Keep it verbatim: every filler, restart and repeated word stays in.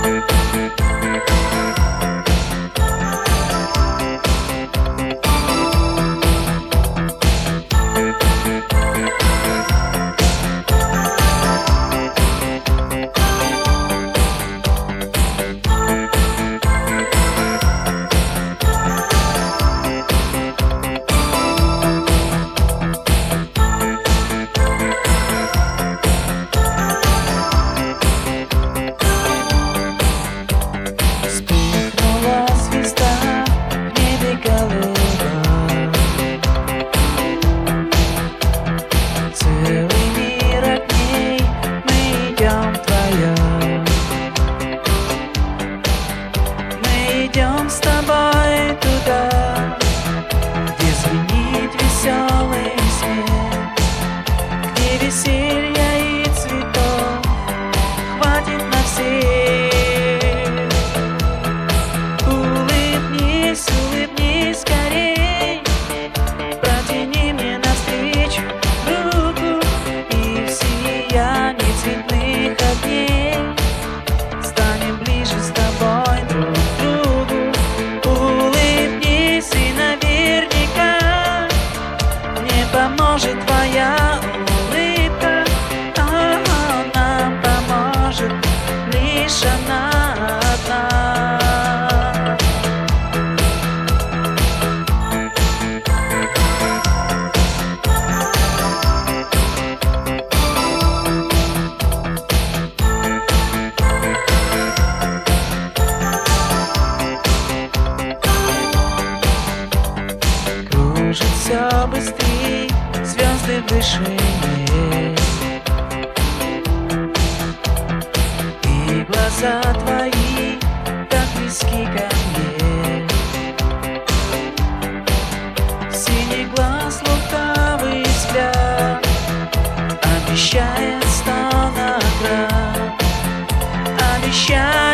Идем с тобой туда, где звенит веселый смех, где веселья и цветов хватит на всех. Улыбнись, улыбнись скорей, протяни мне навстречу руку, и в сиянии цветных огней станем ближе с тобой друг к другу. Поможет твоя улыбка, а нам поможет лишь она одна. Кружит все быстрее звезды в вышине, и глаза твои так близки ко мне. Синий глаз, лукавый взгляд обещает сто наград, обещает